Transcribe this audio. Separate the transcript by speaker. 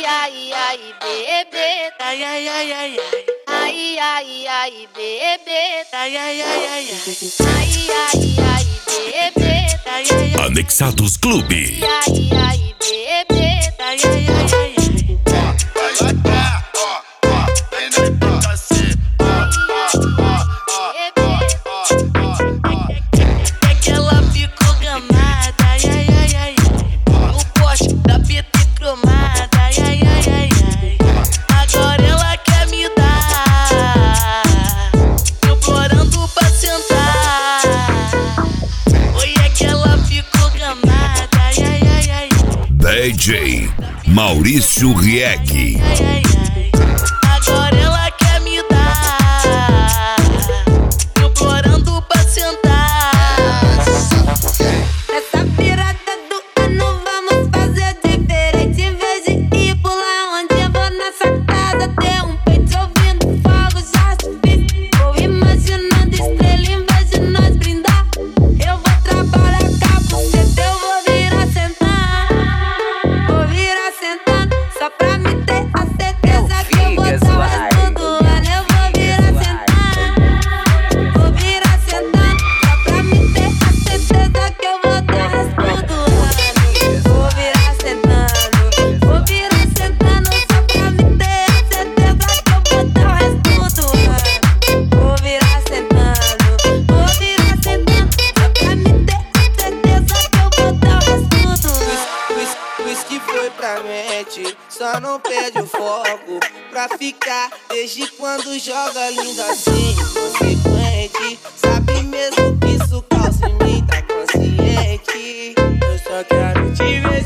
Speaker 1: ai, ai, bebê.
Speaker 2: Ai, ai, ai, ai, ai.
Speaker 1: Ai, ai, ai, bebê.
Speaker 2: Ai, ai, ai, ai, ai.
Speaker 1: Ai, ai, ai, bebê.
Speaker 2: Ai, ai, ai.
Speaker 3: Anexados Clube.
Speaker 1: Ai, ai, bebê.
Speaker 2: Ai, ai, ai, ai, ai. É que ela ficou gamada. Ai, ai, ai, ai. No poste da PT cromada. Ai, ai, ai, ai, ai. Agora ela quer me dar, implorando pra sentar. Oi, é que ela ficou gamada. Ai, ai, ai, ai.
Speaker 3: DJ Maurício Rieck.
Speaker 2: Ai, ai, ai. Agora ela quer me dar, implorando pra sentar.
Speaker 4: Nessa virada do ano vamos fazer diferente. Em vez de ir pular onde eu vou nessa casa, ter um peito ouvindo fogo, já subi. Vou imaginando estrela em vez de nós brindar. Eu vou trabalhar capuceta, eu vou virar sentando. Vou virar sentando, só pra me ter a certeza que eu vou dar o resto do ano. Eu vou virar sentando, vou virar sentando, só pra me ter a certeza que eu vou dar o resto do ano. Vou virar sentando, vou virar sentando, só pra me ter a certeza que eu vou dar o resto do ano. Vou virar sentando, vou virar sentando, só pra me ter a certeza que eu vou dar o resto do ano.
Speaker 5: Whisky foi pra mente, só não perde o foco. Pra ficar, desde quando joga lindo assim, consequente. Sabe mesmo que isso causa em mim, tá consciente. Eu só quero te ver